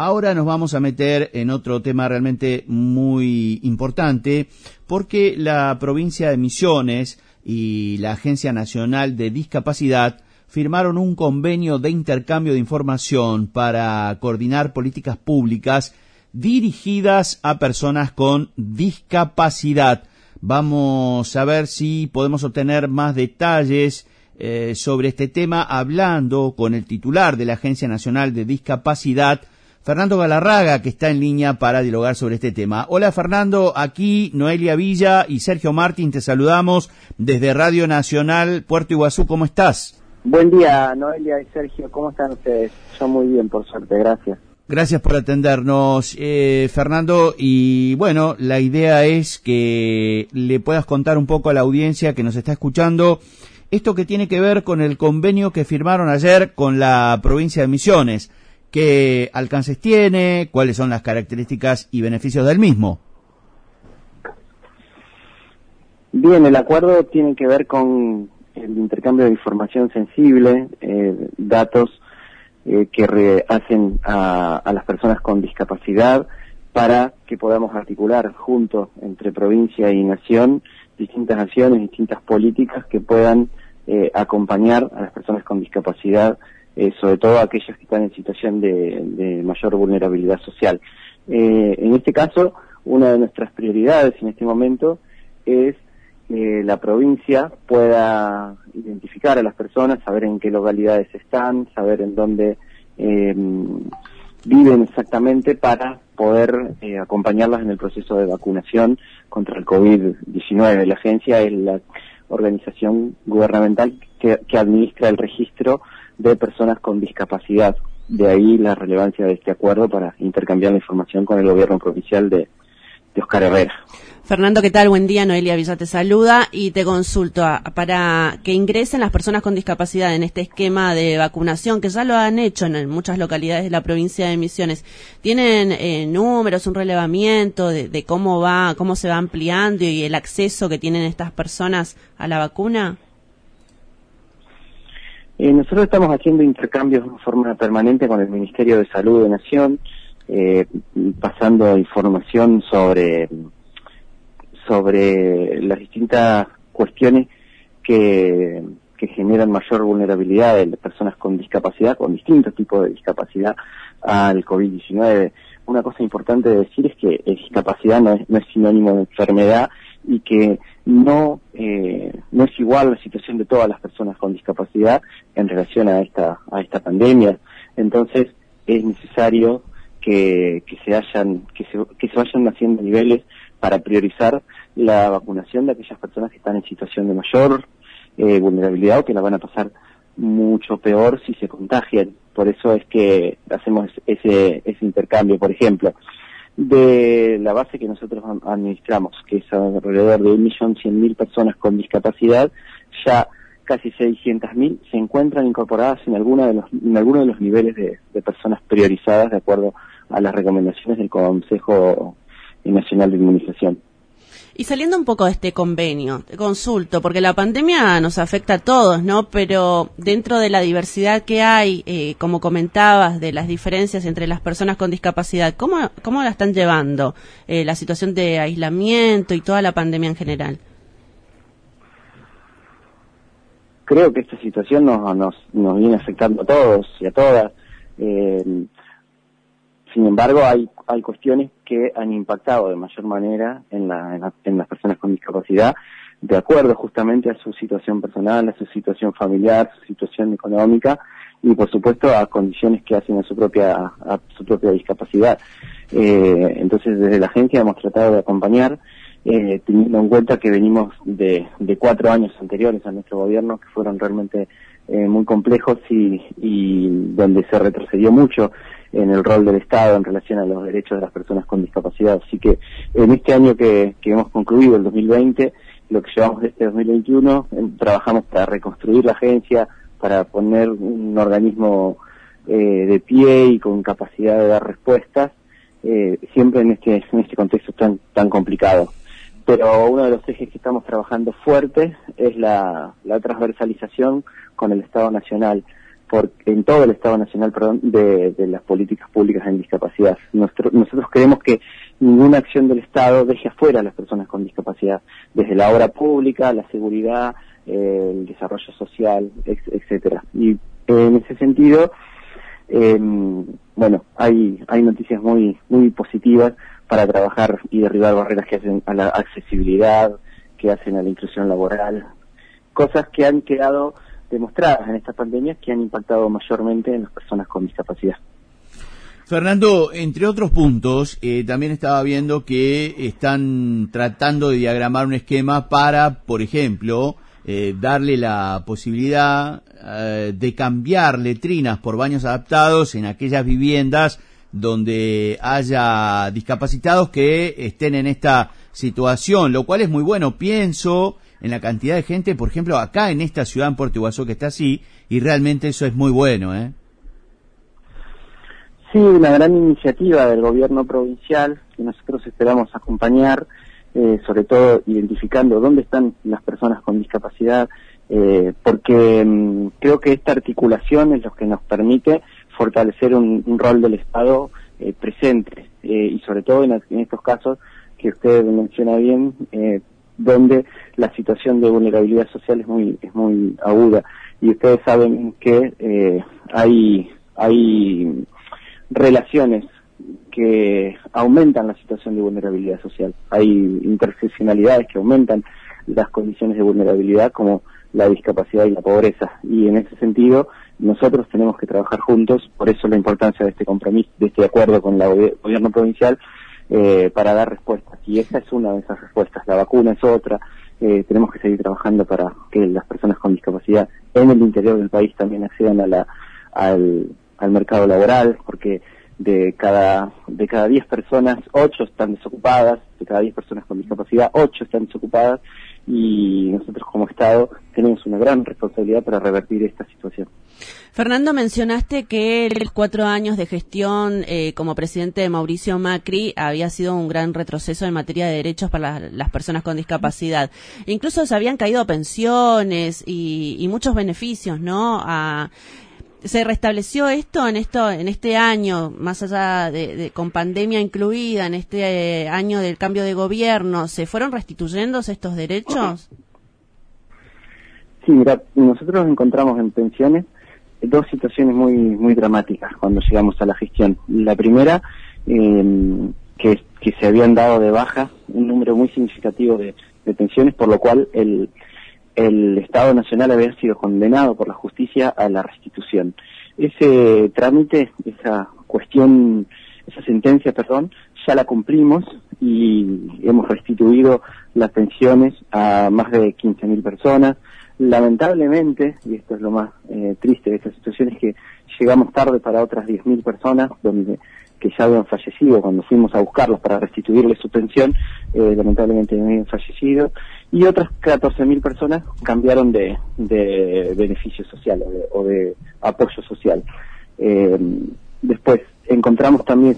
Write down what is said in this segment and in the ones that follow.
Ahora nos vamos a meter en otro tema realmente muy importante, porque la provincia de Misiones y la Agencia Nacional de Discapacidad firmaron un convenio de intercambio de información para coordinar políticas públicas dirigidas a personas con discapacidad. Vamos a ver si podemos obtener más detalles sobre este tema, hablando con el titular de la Agencia Nacional de Discapacidad, Fernando Galarraga, que está en línea para dialogar sobre este tema. Hola Fernando, aquí Noelia Villa y Sergio Martín, te saludamos desde Radio Nacional Puerto Iguazú. ¿Cómo estás? Buen día, Noelia y Sergio, ¿cómo están ustedes? Yo muy bien, por suerte, gracias. Gracias por atendernos, Fernando, y bueno, la idea es que le puedas contar un poco a la audiencia que nos está escuchando esto que tiene que ver con el convenio que firmaron ayer con la provincia de Misiones. ¿Qué alcances tiene? ¿Cuáles son las características y beneficios del mismo? Bien, el acuerdo tiene que ver con el intercambio de información sensible, datos que hacen a las personas con discapacidad para que podamos articular juntos entre provincia y nación distintas acciones, distintas políticas que puedan acompañar a las personas con discapacidad, sobre todo a aquellas que están en situación de mayor vulnerabilidad social. En este caso, una de nuestras prioridades en este momento es que la provincia pueda identificar a las personas, saber en qué localidades están, saber en dónde viven exactamente para poder acompañarlas en el proceso de vacunación contra el COVID-19. La agencia es la organización gubernamental que administra el registro de personas con discapacidad. De ahí la relevancia de este acuerdo para intercambiar la información con el gobierno provincial de Oscar Herrera. Fernando, ¿qué tal? Buen día, Noelia Villa te saluda y te consulto para que ingresen las personas con discapacidad en este esquema de vacunación, que ya lo han hecho en muchas localidades de la provincia de Misiones. ¿Tienen números, un relevamiento de cómo se va ampliando y el acceso que tienen estas personas a la vacuna? Nosotros estamos haciendo intercambios de forma permanente con el Ministerio de Salud de Nación, pasando información sobre las distintas cuestiones que generan mayor vulnerabilidad de las personas con discapacidad, con distintos tipos de discapacidad al COVID-19. Una cosa importante de decir es que discapacidad no es sinónimo de enfermedad y que no es igual la situación de todas las personas con discapacidad en relación a esta pandemia. Entonces es necesario que se vayan haciendo niveles para priorizar la vacunación de aquellas personas que están en situación de mayor vulnerabilidad o que la van a pasar mucho peor si se contagian. Por eso es que hacemos ese intercambio. Por ejemplo, de la base que nosotros administramos, que es alrededor de 1.100.000 personas con discapacidad, ya casi 600.000 se encuentran incorporadas en alguno de los niveles de personas priorizadas de acuerdo a las recomendaciones del Consejo Nacional de Inmunización. Y saliendo un poco de este convenio, te consulto, porque la pandemia nos afecta a todos, ¿no? Pero dentro de la diversidad que hay, como comentabas, de las diferencias entre las personas con discapacidad, ¿cómo la están llevando? La situación de aislamiento y toda la pandemia en general. Creo que esta situación nos viene afectando a todos y a todas. Sin embargo, hay cuestiones que han impactado de mayor manera en las personas con discapacidad, de acuerdo justamente a su situación personal, a su situación familiar, a su situación económica y, por supuesto, a condiciones que hacen a su propia discapacidad. Entonces, desde la agencia hemos tratado de acompañar, teniendo en cuenta que venimos de 4 años anteriores a nuestro gobierno, que fueron realmente muy complejos y donde se retrocedió mucho en el rol del Estado en relación a los derechos de las personas con discapacidad. Así que en este año que hemos concluido, el 2020, lo que llevamos de este 2021, trabajamos para reconstruir la agencia, para poner un organismo de pie y con capacidad de dar respuestas, siempre en este contexto tan complicado. Pero uno de los ejes que estamos trabajando fuerte es la transversalización con el Estado Nacional, en todo el Estado Nacional, de las políticas públicas en discapacidad. discapacidad. Nosotros creemos que ninguna acción del Estado deje afuera a las personas con discapacidad, desde la obra pública, la seguridad, el desarrollo social, etcétera. Y en ese sentido, bueno, hay noticias muy positivas para trabajar y derribar barreras que hacen a la accesibilidad, que hacen a la inclusión laboral, cosas que han quedado demostradas en esta pandemia que han impactado mayormente en las personas con discapacidad. Fernando, entre otros puntos, también estaba viendo que están tratando de diagramar un esquema para, por ejemplo, darle la posibilidad de cambiar letrinas por baños adaptados en aquellas viviendas donde haya discapacitados que estén en esta situación, lo cual es muy bueno. Pienso en la cantidad de gente, por ejemplo, acá en esta ciudad, en Puerto Iguazú, que está así, y realmente eso es muy bueno, ¿eh? Sí, una gran iniciativa del gobierno provincial que nosotros esperamos acompañar, sobre todo identificando dónde están las personas con discapacidad, porque creo que esta articulación es lo que nos permite fortalecer un rol del Estado presente, y sobre todo en estos casos que usted menciona bien, donde la situación de vulnerabilidad social es muy aguda, y ustedes saben que hay relaciones que aumentan la situación de vulnerabilidad social. Hay interseccionalidades que aumentan las condiciones de vulnerabilidad, como la discapacidad y la pobreza. Y en ese sentido, nosotros tenemos que trabajar juntos, por eso la importancia de este compromiso, de este acuerdo con el gobierno provincial, para dar respuestas. Y esta es una de esas respuestas. La vacuna es otra. Tenemos que seguir trabajando para que las personas con discapacidad en el interior del país también accedan al mercado laboral, porque de cada 10 personas, 8 están desocupadas, de cada 10 personas con discapacidad, 8 están desocupadas, y nosotros como Estado tenemos una gran responsabilidad para revertir esta situación. Fernando, mencionaste que los 4 años de gestión como presidente de Mauricio Macri había sido un gran retroceso en materia de derechos para las personas con discapacidad. Incluso se habían caído pensiones y muchos beneficios, ¿no? ¿Se restableció esto en este año, más allá de con pandemia incluida, en este año del cambio de gobierno? ¿Se fueron restituyendo estos derechos? Sí, mira, nosotros encontramos en pensiones dos situaciones muy dramáticas cuando llegamos a la gestión. La primera, que se habían dado de baja un número muy significativo de pensiones, por lo cual el Estado Nacional había sido condenado por la justicia a la restitución. Ese trámite, esa sentencia, ya la cumplimos y hemos restituido las pensiones a más de 15.000 personas. Lamentablemente, y esto es lo más triste de esta situación, es que llegamos tarde para otras 10.000 personas que ya habían fallecido cuando fuimos a buscarlos para restituirles su pensión. Lamentablemente no habían fallecido, y otras 14.000 personas cambiaron de beneficio social o de apoyo social. Después encontramos también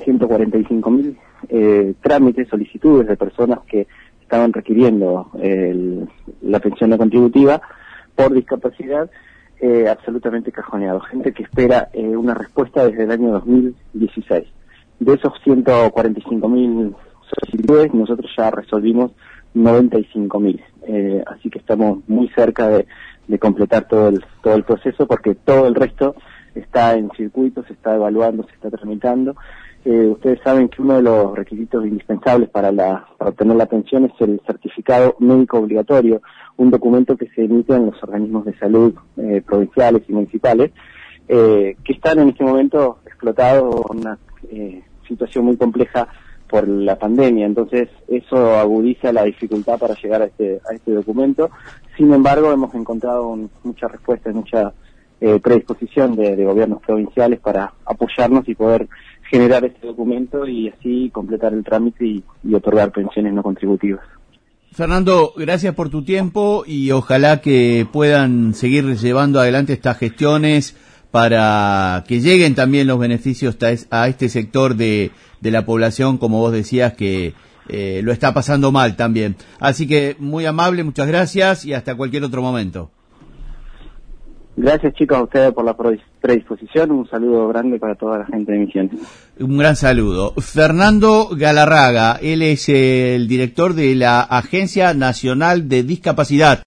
145.000 trámites, solicitudes de personas que estaban requiriendo la pensión no contributiva por discapacidad, absolutamente cajoneado. Gente que espera una respuesta desde el año 2016. De esos 145.000 solicitudes, nosotros ya resolvimos 95.000. Así que estamos muy cerca de completar todo el proceso, porque todo el resto está en circuito, se está evaluando, se está tramitando. Ustedes saben que uno de los requisitos indispensables para obtener la pensión es el certificado médico obligatorio, un documento que se emite en los organismos de salud provinciales y municipales, que están en este momento explotados con una situación muy compleja por la pandemia. Entonces eso agudiza la dificultad para llegar a este documento. Sin embargo, hemos encontrado mucha respuesta y mucha predisposición de gobiernos provinciales para apoyarnos y poder generar este documento y así completar el trámite y otorgar pensiones no contributivas. Fernando, gracias por tu tiempo y ojalá que puedan seguir llevando adelante estas gestiones para que lleguen también los beneficios a este sector de la población, como vos decías, que lo está pasando mal también. Así que muy amable, muchas gracias y hasta cualquier otro momento. Gracias, chicos, a ustedes por la predisposición. Un saludo grande para toda la gente de Misiones. Un gran saludo. Fernando Galarraga, él es el director de la Agencia Nacional de Discapacidad.